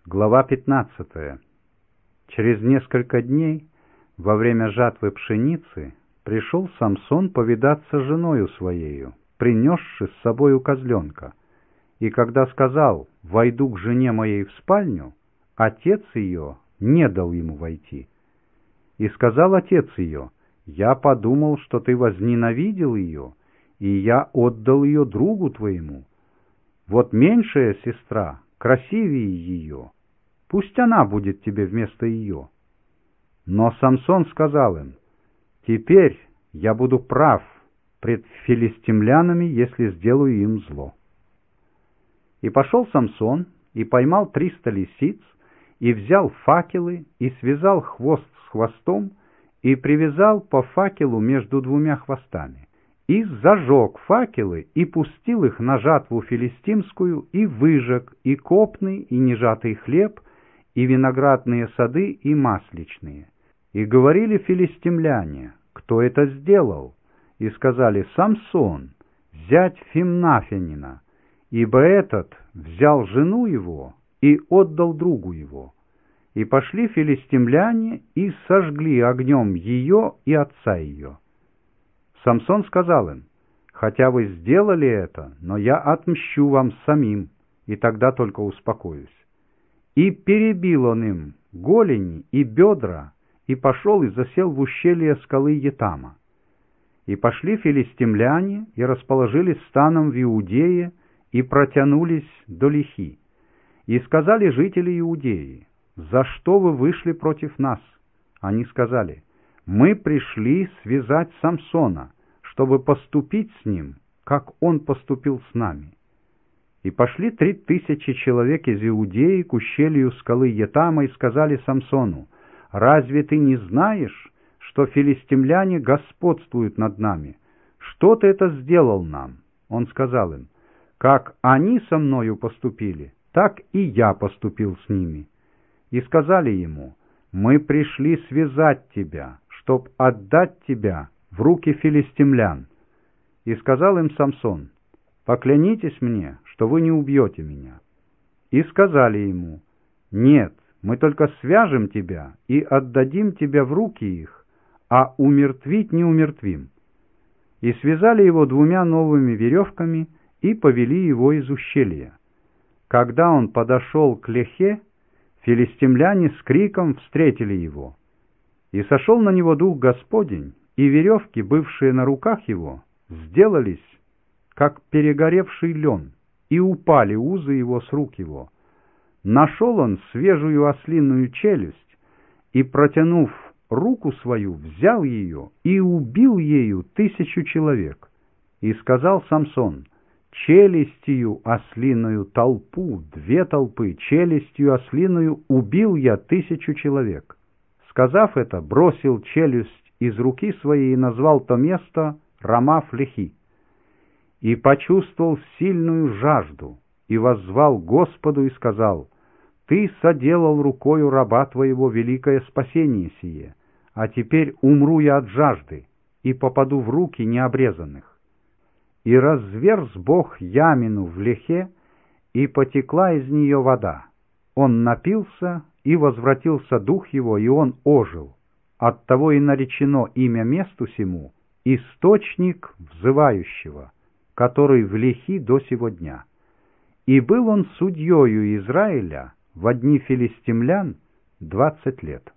Глава 15. Через несколько дней, во время жатвы пшеницы, пришел Самсон повидаться с женою своею, принесши с собою козленка. И когда сказал: «Войду к жене моей в спальню», отец ее не дал ему войти. И сказал отец ее: «Я подумал, что ты возненавидел ее, и я отдал ее другу твоему. Вот меньшая сестра красивее ее, пусть она будет тебе вместо ее». Но Самсон сказал им: «Теперь я буду прав пред филистимлянами, если сделаю им зло». И пошел Самсон, и поймал 300 лисиц, и взял факелы, и связал хвост с хвостом, и привязал по факелу между двумя хвостами, и зажег факелы, и пустил их на жатву филистимскую, и выжег и копный, и нежатый хлеб, и виноградные сады, и масличные. И говорили филистимляне: «Кто это сделал?» И сказали: «Самсон, зять Фимнафянина, ибо этот взял жену его и отдал другу его». И пошли филистимляне и сожгли огнем ее и отца ее. Самсон сказал им: «Хотя вы сделали это, но я отмщу вам самим, и тогда только успокоюсь». И перебил он им голени и бедра, и пошел и засел в ущелье скалы Етама. И пошли филистимляне и расположились станом в Иудее, и протянулись до Лехи. И сказали жители Иудеи: «За что вы вышли против нас?» Они сказали: «Мы пришли связать Самсона, чтобы поступить с ним, как он поступил с нами». И пошли 3000 человек из Иудеи к ущелью скалы Етама и сказали Самсону: «Разве ты не знаешь, что филистимляне господствуют над нами? Что ты это сделал нам?» Он сказал им: «Как они со мною поступили, так и я поступил с ними». И сказали ему: «Мы пришли связать тебя, чтоб отдать тебя в руки филистимлян». И сказал им Самсон: «Поклянитесь мне, что вы не убьете меня». И сказали ему: «Нет, мы только свяжем тебя и отдадим тебя в руки их, а умертвить не умертвим». И связали его 2 новыми веревками и повели его из ущелья. Когда он подошел к Лехе, филистимляне с криком встретили его. И сошел на него Дух Господень, и веревки, бывшие на руках его, сделались, как перегоревший лен, и упали узы его с рук его. Нашел он свежую ослиную челюсть, и, протянув руку свою, взял ее и убил ею 1000 человек. И сказал Самсон: «Челюстью ослиную толпу, 2 толпы, челюстью ослиную убил я 1000 человек». Сказав это, бросил челюсть из руки своей и назвал то место Рамаф-Лехи. И почувствовал сильную жажду, и воззвал Господу и сказал: «Ты соделал рукою раба твоего великое спасение сие, а теперь умру я от жажды и попаду в руки необрезанных». И разверз Бог ямину в Лехе, и потекла из нее вода. Он напился, и возвратился дух его, и он ожил. Оттого и наречено имя месту сему «Источник взывающего», который в Лехи до сего дня. И был он судьею Израиля во дни филистимлян 20 лет.